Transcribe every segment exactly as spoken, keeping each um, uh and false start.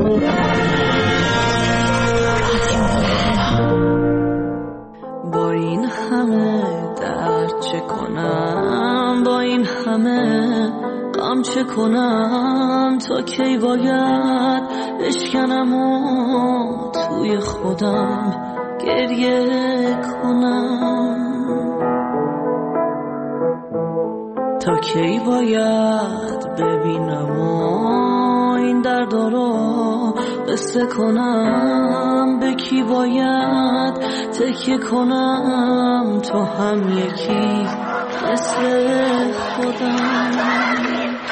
با این همه درد چه کنم، با این همه غم چه کنم، تا کی باید بشکنم و توی خودم گریه کنم، تا کی باید ببینم و این درد رو قصه کنم، به کی باید تکیه کنم تو هم یکی مثل خودم.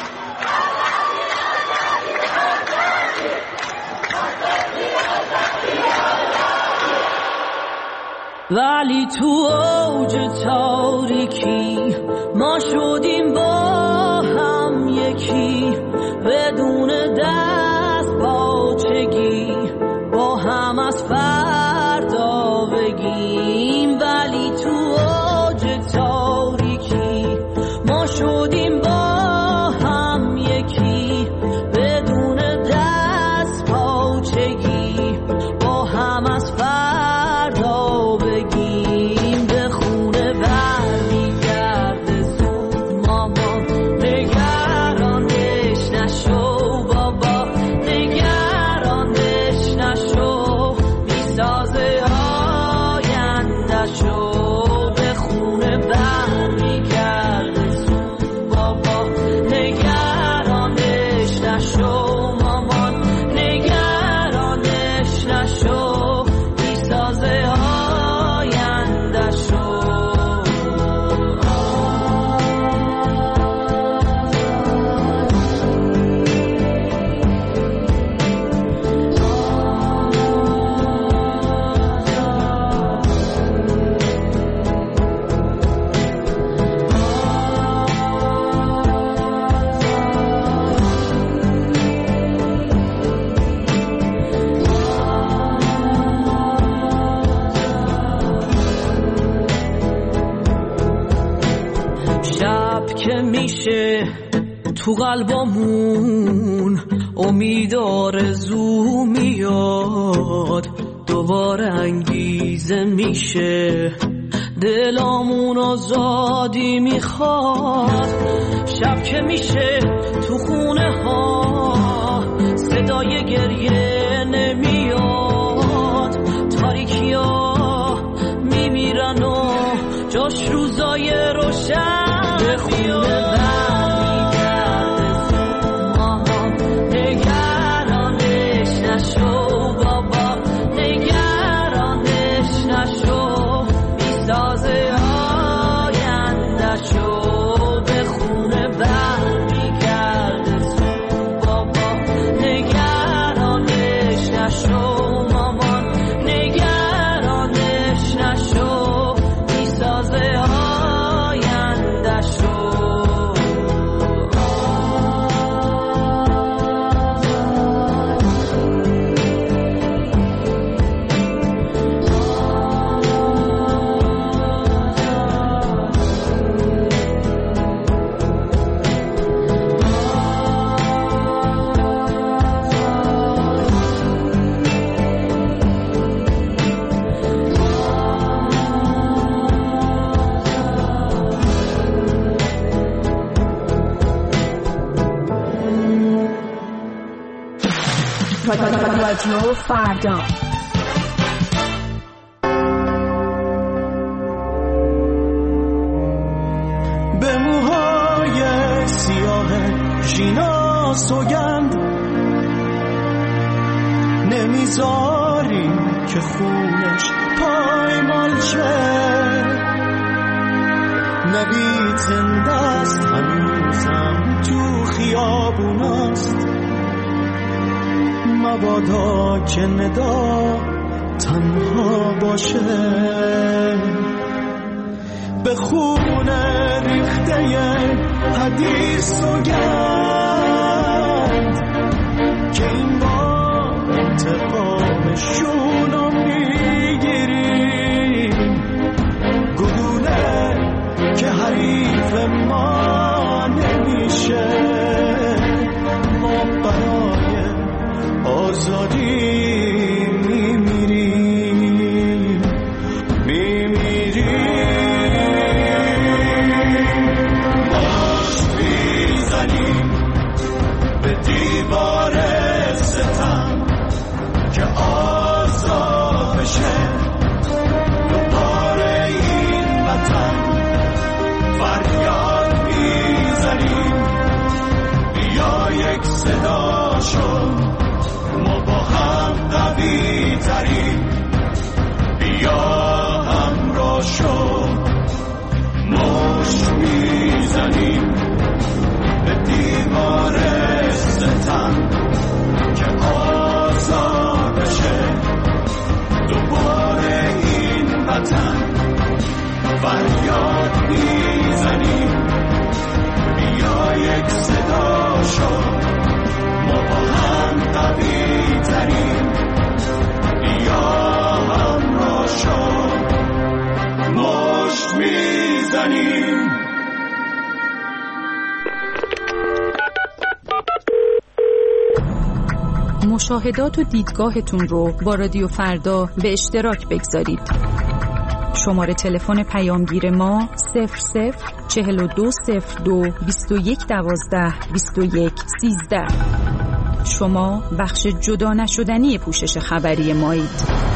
ولی تو اوج تاریکی ما شدیم با هم یکی، بدون دست باچگی با هم از فردا بگیم. ولی تو اوج تاریکی ما شدیم با هم یکی، بدون دست باچگی با هم از فردا بگیم. به خونه برمیگرده زود مامان، نگرانش نشو بابا، نگرانش نشو، میسازه آینده‌شو. به خونه برمیگرده زود بابا، نگرانش نشو مامان، نگرانش نشو، میسازه آینده‌شو. شب که میشه تو قلبمون امید آرزو میاد، دوباره انگیزه میشه دلامون آزادی میخواد. شب که میشه تو خونه ها صدای گریه نمیاد، تاریکی ها میمیرن و جاش روزای روشن. به خونه برمیگرده زود مامان، نگرانش نشو بابا، نگرانش نشو، میسازه آینده‌شو. به خونه برمیگرده زود بابا، نگرانش نشو مامان، نگرانش نشو، میسازه آینده‌شو. رادیو فردا به موهای سیاه ژینا سوگند نمیذاریم که خونش پایمال شه، نوید زنده است هنوزم تو خیابوناست، مبادا که ندا تنها باشه. به خونه ریخته حدیث سوگند که این بار انتقامشونو میگیریم، گلوله که حریف ما نمیشه، ما برای آزادی میمیریم میمیریم مشت میزنیم به دیوار ستم که آزاد بشه دوباره این وطن فریاد میزنیم بیا یک صدا شد ما با هم قوی تریم بیا همراه شد مشت میزنیم به دیوار ستم که آزاد بشه دوباره این وطن فریاد میزنیم بیا یک صدا شد ما با هم قوی تریم بیا همراه شد مشت میزنیم. مشاهدات و دیدگاهتون رو با رادیو فردا به اشتراک بگذارید. شماره تلفن پیامگیر ما صفر صفر چهل و دو صفر دو بیست و یک دوازده بیست و یک سیزده. شما بخش جدا نشدنی پوشش خبری مایید.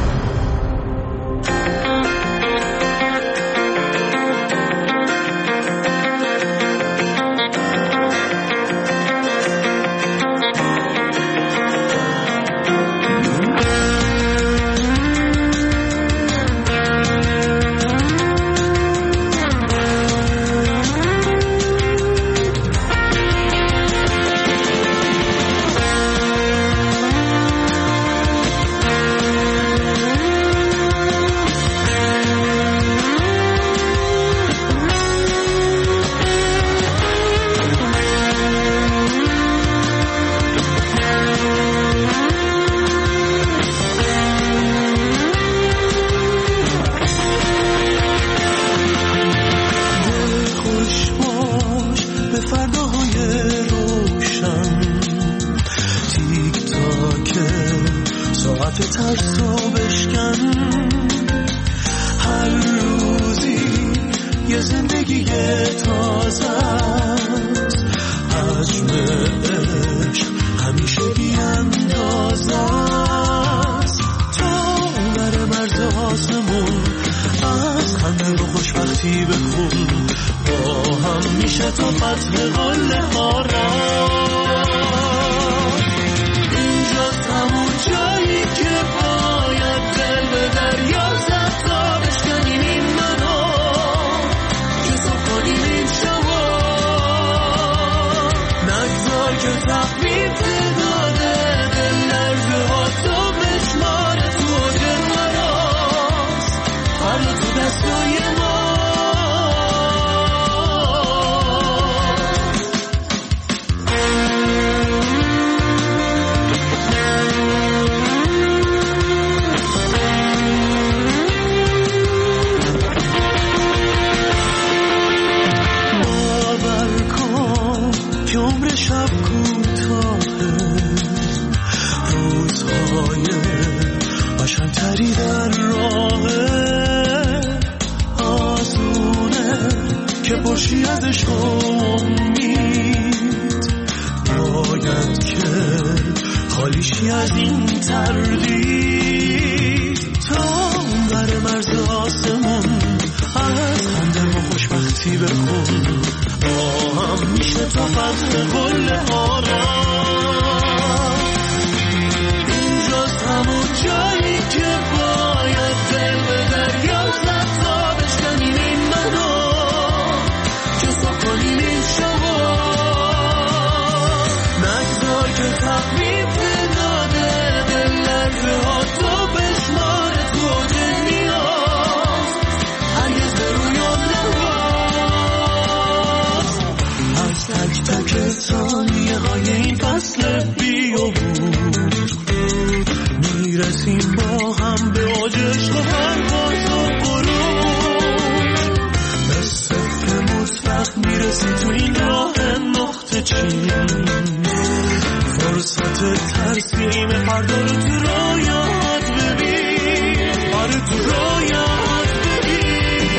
میرسی تو این راه نقطه چین فرصت آخه ترسیم فردا رو تو رویات ببین، آره تو رویات ببین.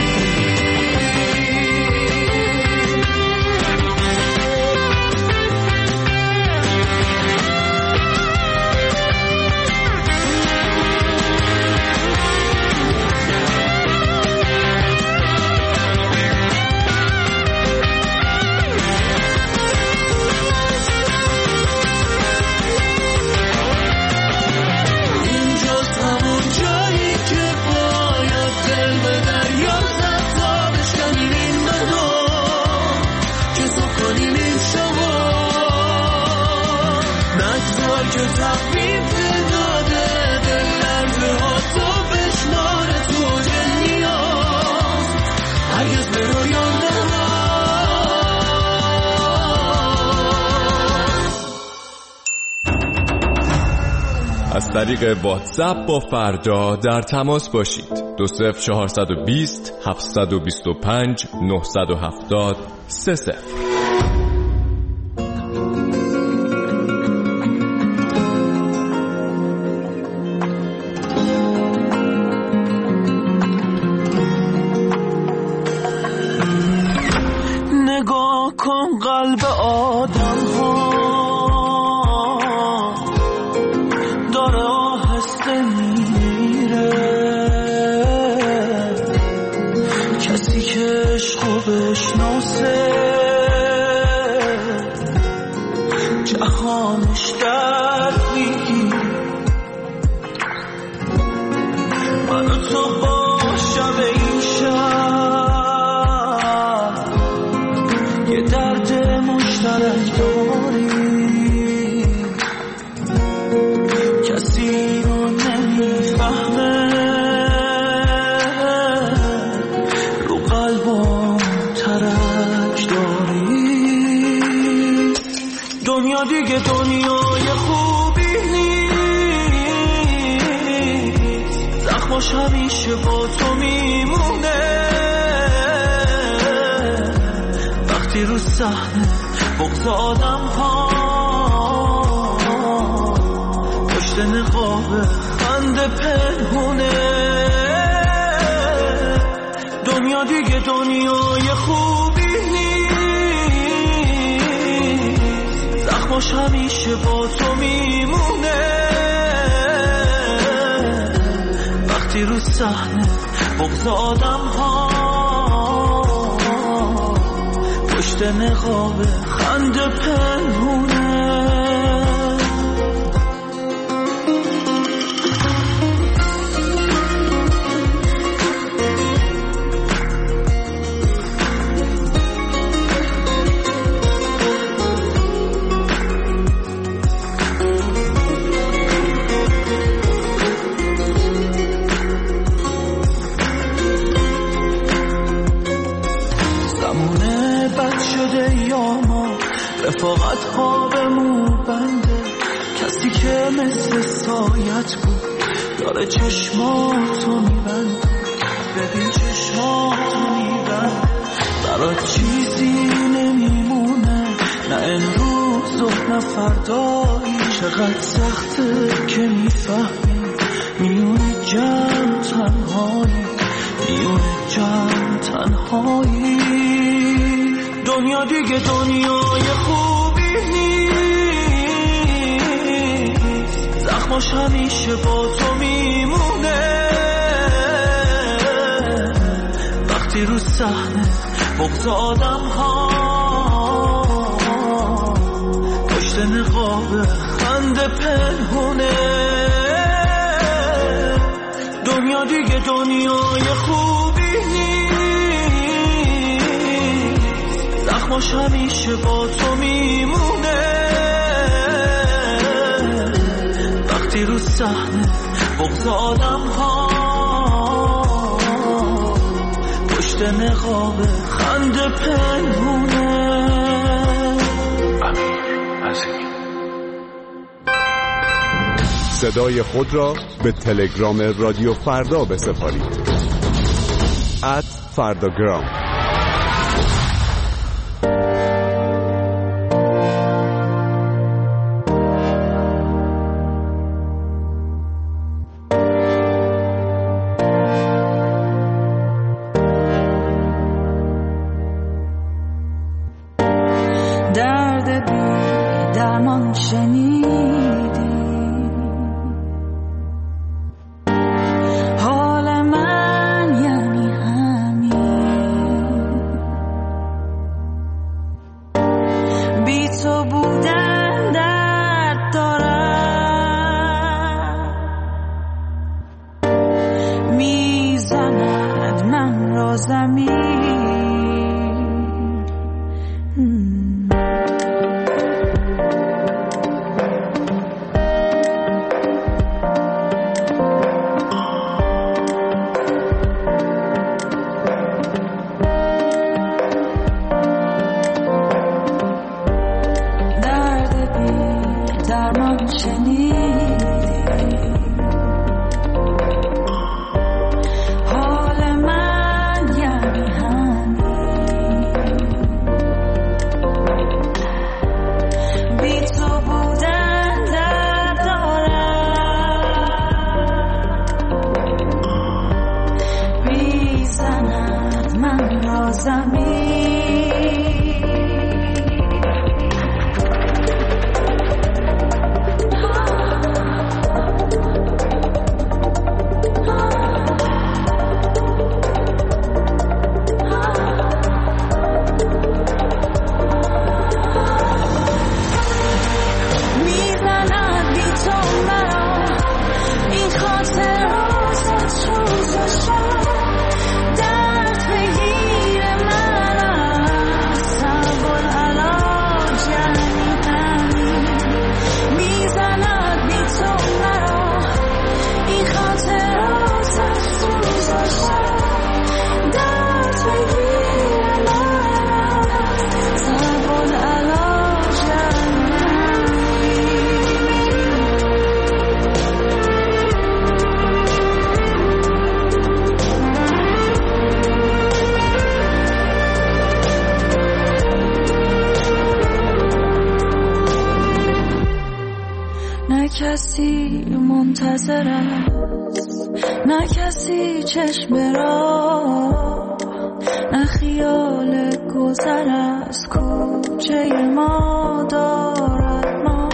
از طریق واتساپ با فردا در تماس باشید. دو صفر چهارصد و بیست هفتصد و بیست و پنج نهصد و هفتاد سه صفر. نگاه کن قلب آدم ها داره آهسته میره، کسی که عشقو بشناسه جهانش در میگیره. من و تو با شب این شب یه درد مشترک داریم، کسی رو نمیفهمه، رو قلبم ترک داریم. دنیا دیگه دنیای خوبی نیست، زخماش همیشه با تو میمونه. وقتی رو صحنه بغض آدم ها پشت نقاب خنده پنهونه. دنیا دیگه دنیای خوبی نیست، زخماش همیشه با تو میمونه. وقتی رو صحنه بغض آدم ها پشت نقاب خنده پنهونه. رفاقت ها به مو بنده، کسی که مثل سایت بود داره چشماتو میبنده. ببین چشماتو میبنده، برات چیزی نمیمونه، نه امروز و نه فردایی. چقدر سخته که میفهمی میونه جمع تنهایی، میونه جمع تنهایی. دنیا دیگه دنیای خوبی نیست، زخماش همیشه با تو میمونه. وقتی رو صحنه بغض آدم ها پشت نقاب خنده پنهونه. دنیا دیگه دنیای خوبی زخماش همیشه با تو میمونه. وقتی رو صحنه بغض آدم ها پشت نقاب خنده پنهونه. صدای خود را به تلگرام رادیو فردا بسپارید. ات فرداگرام. شنیدی حال من یعنی همین بی تو بودن درد دارم میزند من را زمین کسی منتظر است نه کسی چشم را نه خیال گذر از کوچه ما دارد ما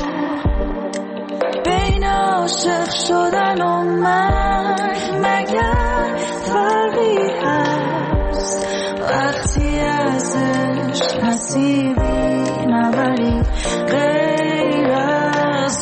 بین عاشق شدن و مرگ مگر فرقی هست وقتی ازش نصیبی نبری غیر از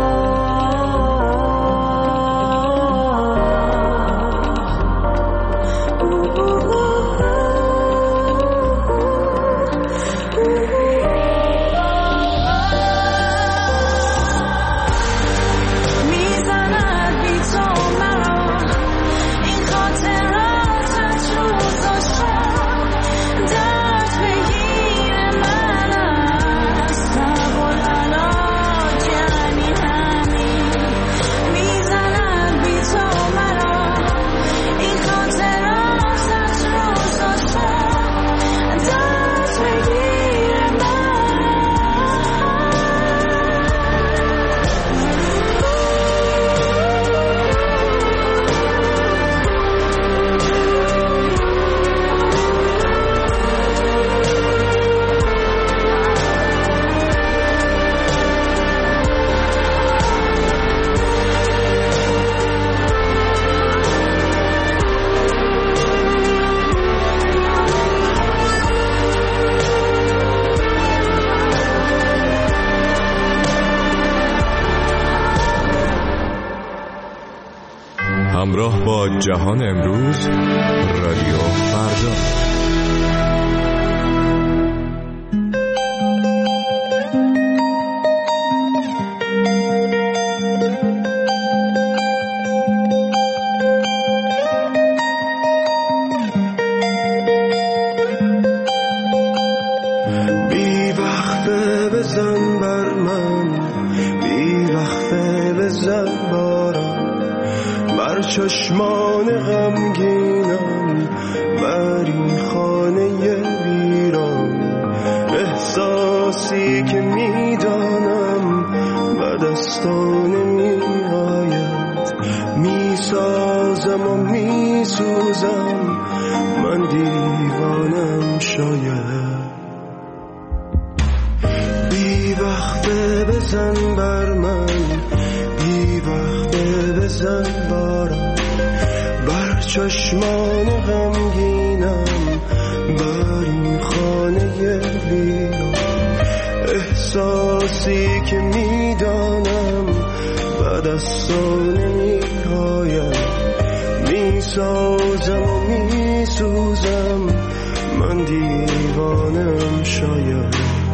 همراه با جهان امروز رادیو فردا. بی وقفه بزن بر من، بی وقفه بزن بارم بر چشمان غمگینم، بر این خانه ویران. احساسی که میدانم به دستان می آید، می سازم و می سوزم، من دیوانم شاید. بی وقفه بزن بر من، بی وقته بزن بارم بر چشمان غمگینم، بر این خانه ویران. احساسی که میدانم بعد از سال نمی‌آیم، میسازم و میسوزم، من دیوانم شاید.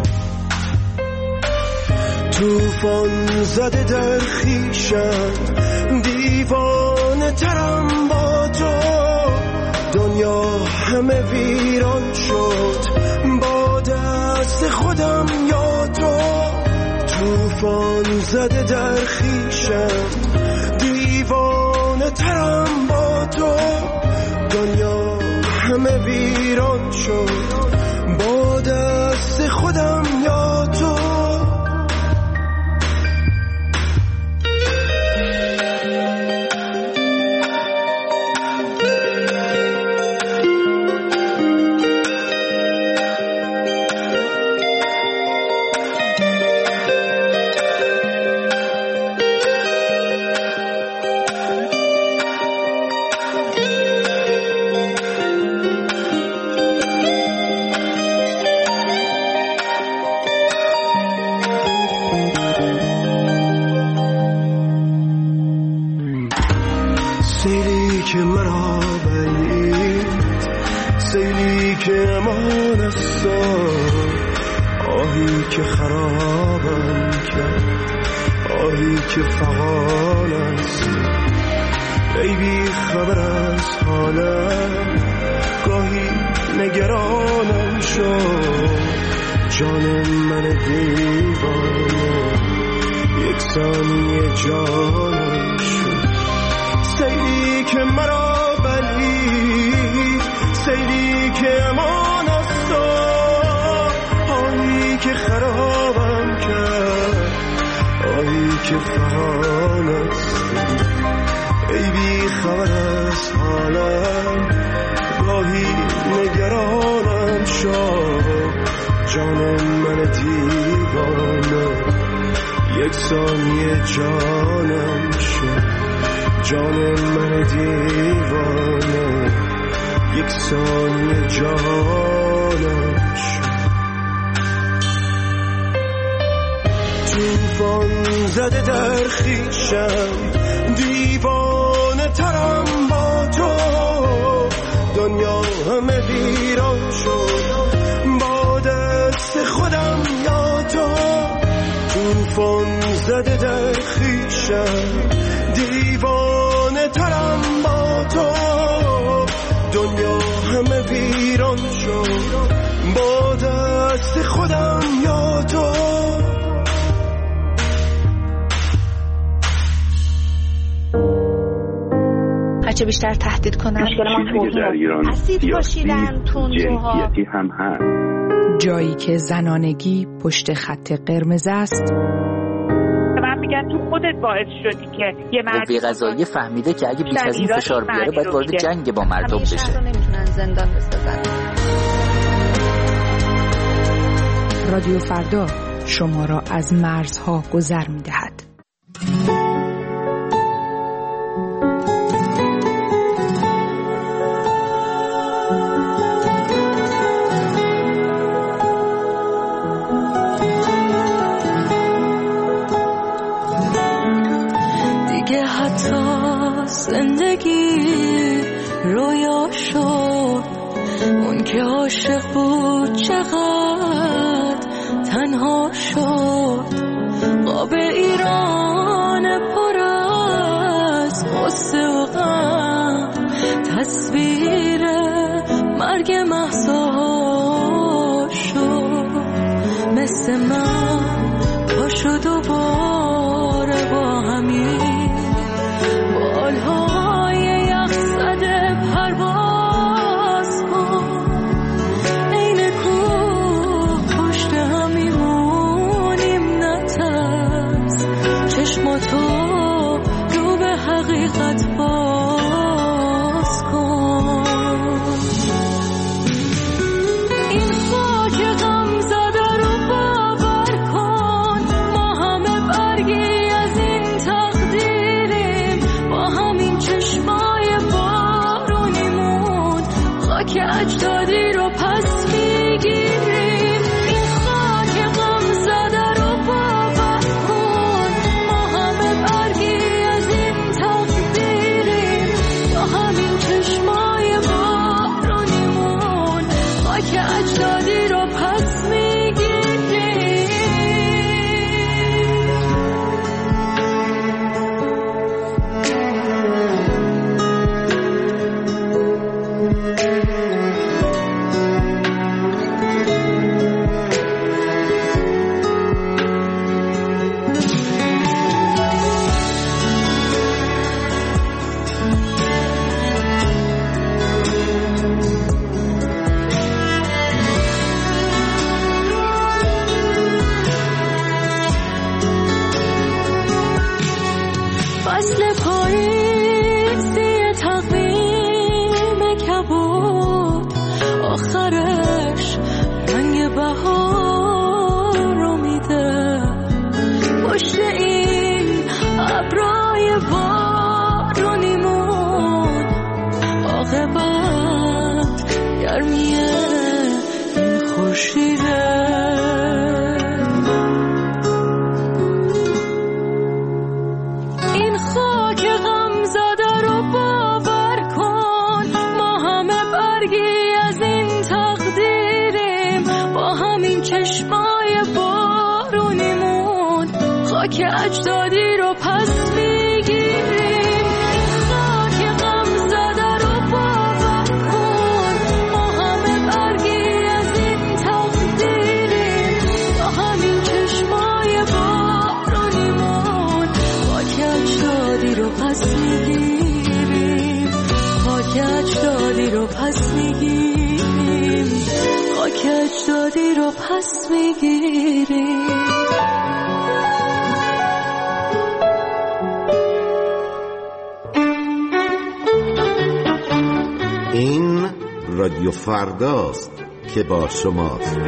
توفان زده در خیشم، دیوانه ترم با تو، دنیا همه ویران شد با دست خودم یا تو. توفان زده در خیشم، دیوانه ترم با تو، دنیا همه ویران شد با دست خودم یا تو. سیلی که مرا برید، سیلی که امان است، آهی که خرابم کرد، آهی که فغان است. ای بی خبر از حالم، گاهی نگرانم شد، جان من دیوانه یک ثانیه جانم شد. سیلی که مرا بلید، سیلی که امان است، آهی که خرابم کرد، آهی که فغان است. ای بی خبر از حالم، گاهی نگرانم شد، جان من دیوانه یک ثانیه جانم شد، جان من دیوانه یک ثانیه جانم شد. توفان زده در خیشم، دیوانه ترم با تو، دنیا همه ویران شد با دست خودم یا تو. توفان زده در خیشم، دیوانه ترم با تو، دنیا همه ویران شد با دست خودم یا تو. هرچه بیشتر تهدید کنن در ایران اسید پاشیدن تندروها هم هست. جایی که زنانگی پشت خط قرمز است. من میگن تو خودت باعث شدی که یه مرد قوه قضاییه فهمیده که اگه بیش از این فشار بیاره باید وارد جنگ با مردم بشه. شهر رو نمیتونن زندان بسازن. رادیو فردا شما را از مرزها گذر میدهد. زندگی رویا شد، اون که عاشق بود چقدر تنها شد. قاب ایران پر از غصه و غم، تصویر مرگ مهسا شد. مثل من پاشو دوباره با همین بالهای یخ زده پرواز کن. این کوه پشت هم میمونیم نترس، چشماتو رو به حقیقت باز کن. این خاک غم زده رو باور کن، ما این خاک غم زده رو باور کن، ما همه برگی از این تقدیریم، با همین چشمای بارونیمون خاک اجدادی رو پس میگیریم. خاک غم زده رو باور کن، ما همه برگی از این تقدیریم، با همین چشمای بارونیمون خاک اجدادی رو پس میگیریم، خاک اجدادی رو پس میگیریم، خاک اجدادی رو پس میگیریم. این رادیو فرداست که با شماست.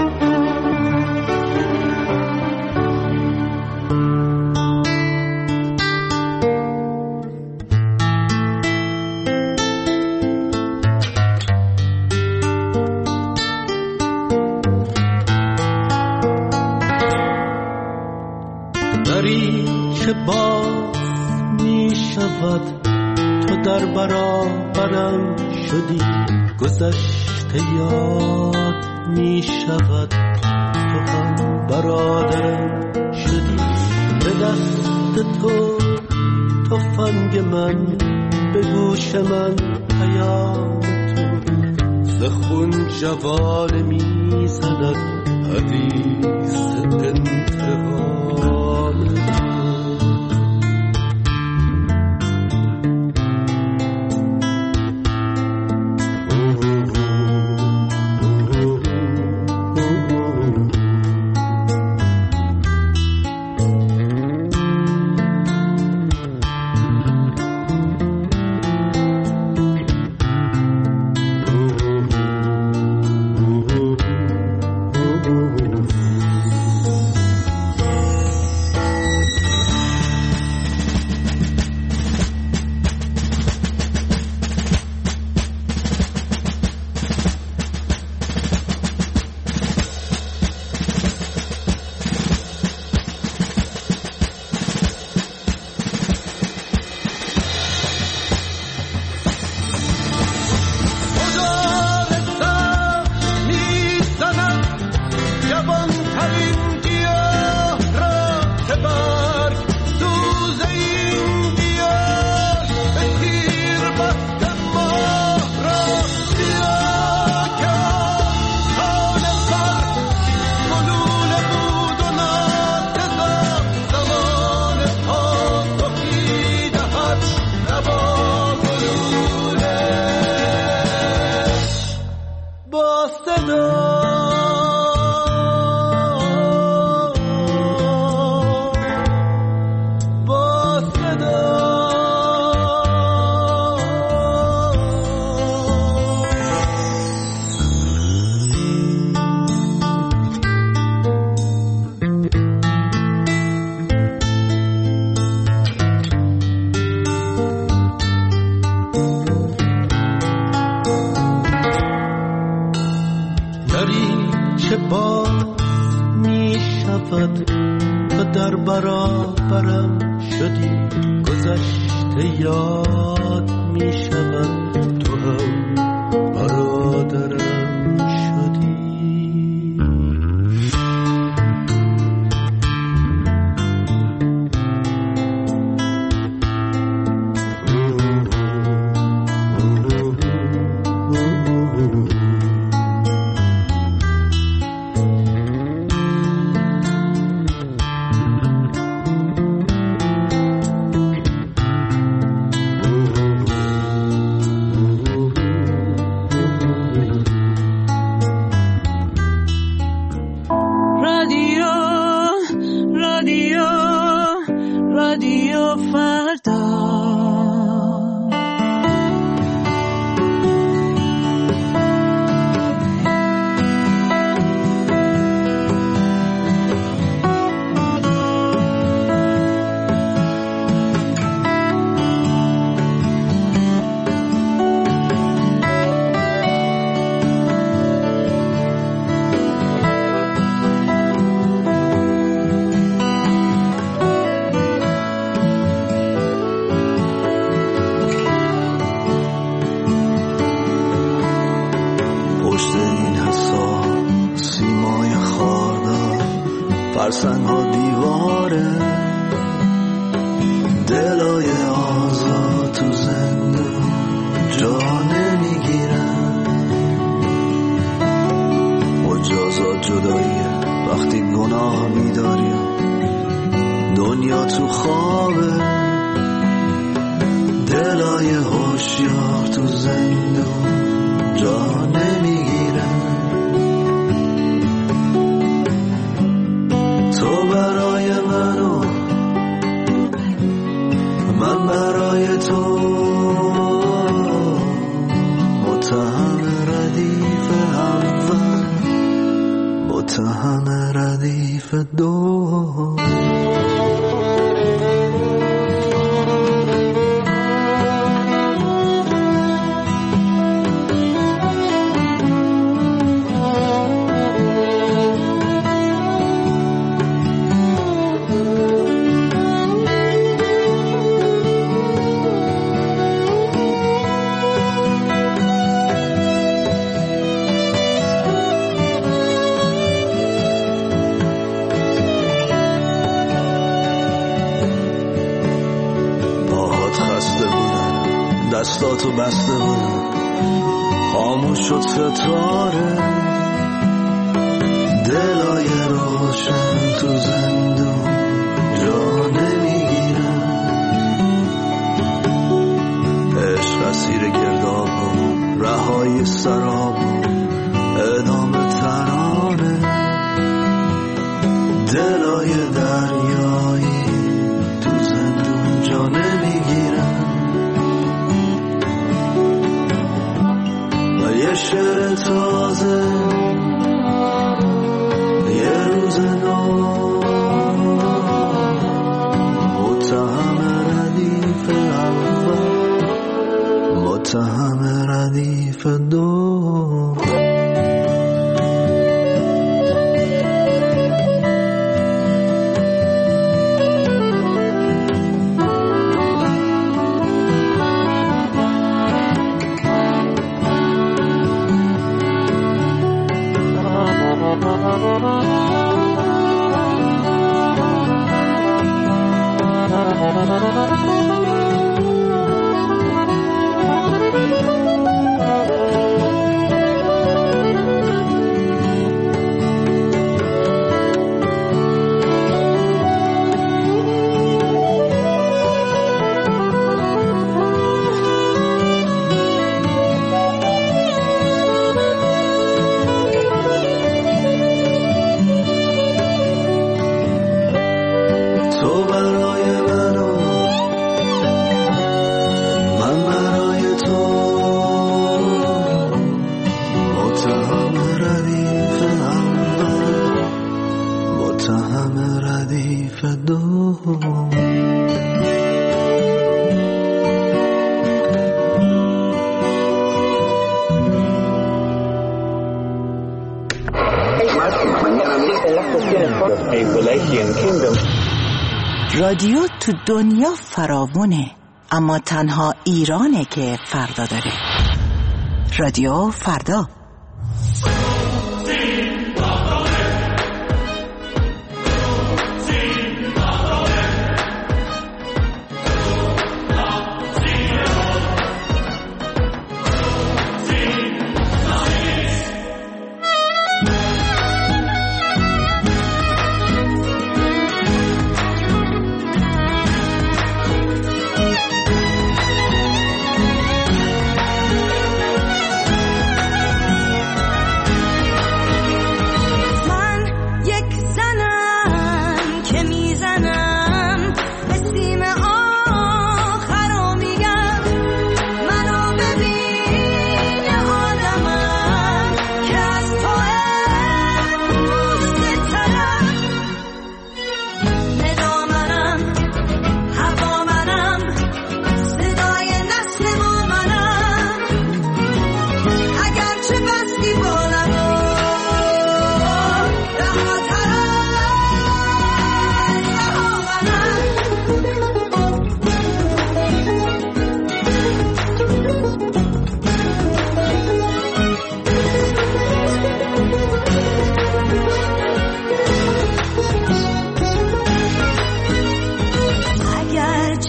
دری که باز می شود، تو در برابرم شدی، گذشته یاد می شود، تو هم برادرم شدی. به دست تو تفنگ من، به گوش من پیام تو، ز خون جوانه می زند حدیث انتقام تو. سنگ ها دیواره، دلای آزاد تو زندون جا نمیگیرن. مجازات جداییه وقتی گناه میداری، دنیا تو خوابه، دلای هوشیار تو زندون جا نمیگیرن. تو برای منو، من برای تو، متهم ردیف اول، متهم ردیف دو. دستاتو بسته بودم، خاموش شد ستاره، دلای روشن تو زندون جا نمیگیرن. عشق اسیر گرداب و رهای سراب، ادامه ترانه، دلای دریایی تو زندون جا نمیگیرن. یه شعر تازه، یه روز نو، متهم ردیف اول، متهم ردیف دو. رادیو تو دنیا فراوونه، اما تنها ایرانه که فردا داره. رادیو فردا.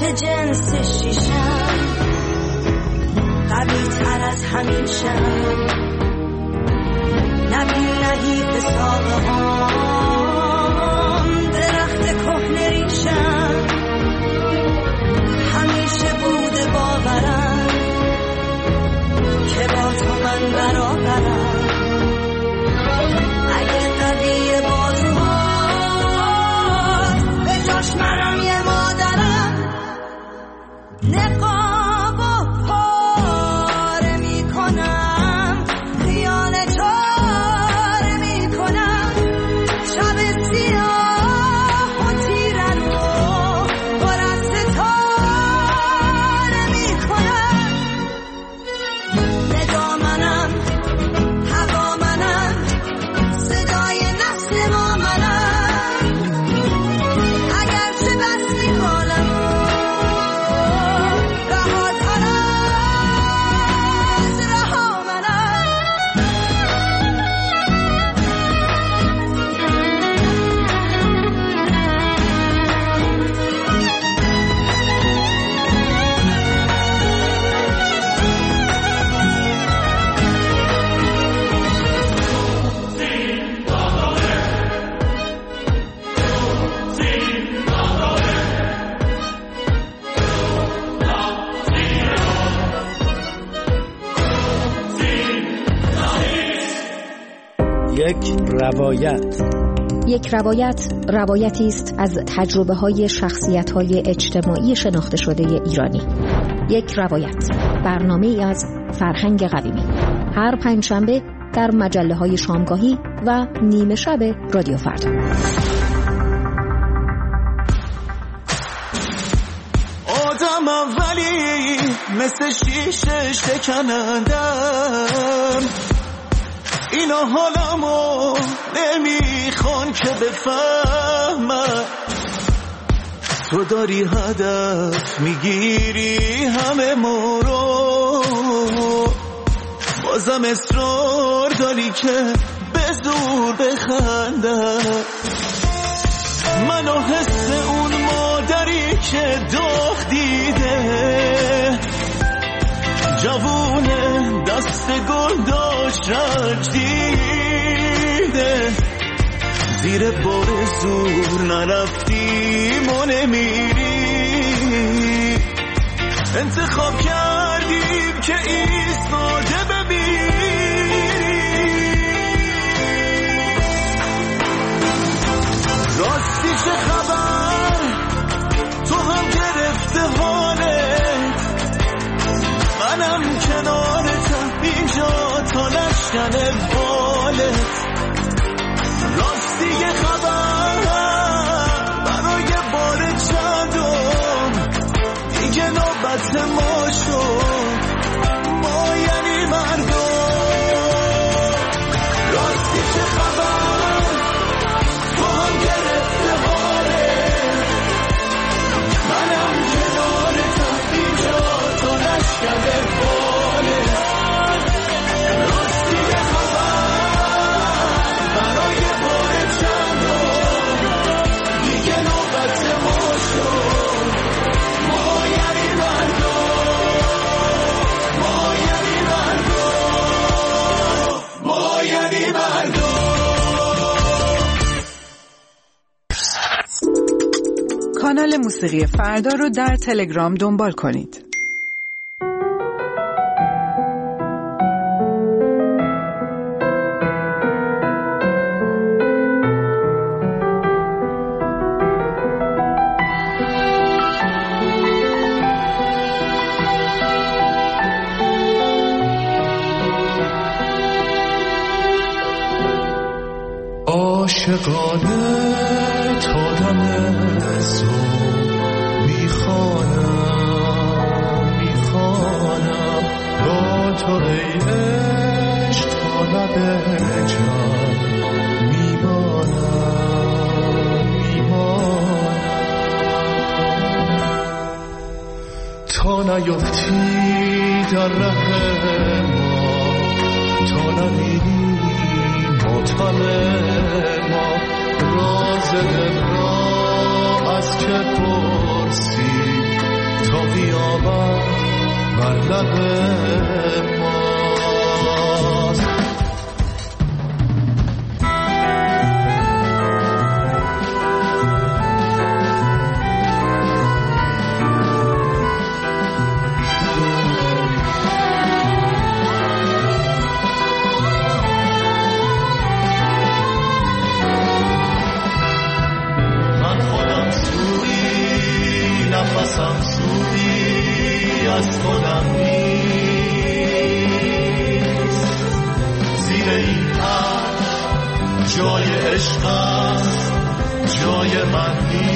جنس شیشم قوی تر از همین شم نبین نهیب ساقه هم درخت کهنه ریشم همیشه بوده باورم که با تو من برابرم اگه قوی بازو هاست به جاش منم یه مادرم نقاب و پاره می کنم خیال چاره می کنم شب سیاه و تیرن و پر از ستاره می کنم ندا منم هوا منم صدای نسل ما منم اگرچه بستی حالم رهاتر از رها منم یک روایت یک روایت روایتی است از تجربه‌های شخصیت‌های اجتماعی شناخته شده ایرانی. یک روایت برنامه‌ای از فرهنگ قویمی هر پنجشنبه در مجله‌های شامگاهی و نیمه شب رادیو فردا. آدمم ولی مثل شیشه شکنندم اینا حالمو نمیخوان که بفهمم تو داری هدف میگیری همه ما رو بازم اصرار داری که به زور بخندم منو حس اون مادری که داغ دیده جوونه دست گل داشت رنج دیده زیر بار زور نرفتیم و نمیری انتخاب کردیم که ایستاده بمیری راستی چه خبر تو هم گرفته حالت منم کنارتم اینجا تا نشکن بالت راستی یه خبر برای بار چندم دیگه نوبت ما شد ما یعنی مردم راستی چه خبر تو هم گرفته حالت منم کنارتم اینجا تا نشکن بالت راستی یه خبر برای بار چندم دیگه نوبت ما شد ما یعنی مردم ما یعنی مردم ما یعنی مردم. کانال موسیقی فردا رو در تلگرام دنبال کنید. عاشقانه تا دم صبح میخوانم میخوانم با تو ای عشق تا لب جان میمانم میمانم تا نیفتی در ره ما تا نبینی ماتم ما راز دل را از که پرسی باور بر لب ماست. نفسم سوی از خودم نیست، زیر این عرش جای عشق است، جای من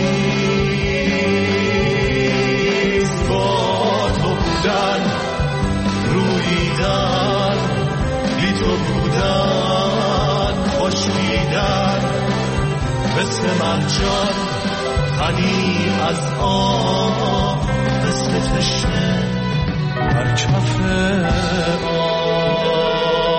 نیست. با تو بودن، رویدن، بی تو بودن، خوشیدن، مثل مرجان غنی از آب، مثل تشنه بر کف آب.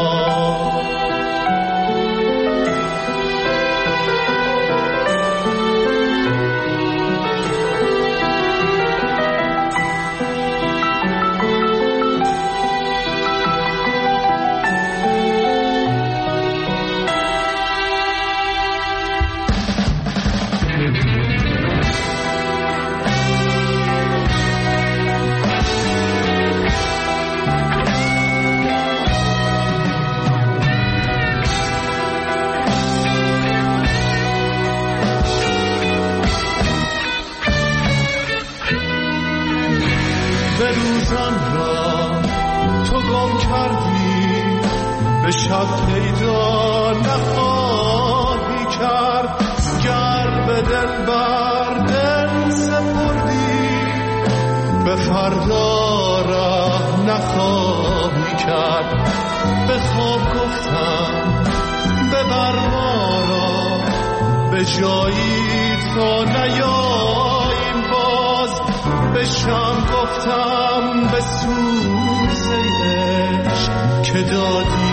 به روزان را تو گم کردی، به شب پیدا نخواهی کرد. گر به دل بر دل سپردی، به فردا راه نخواهی کرد. به خواب گفتم ببر ما را به جایی تا نیاییم باز. به شام گفتم به سوز عشق که دادی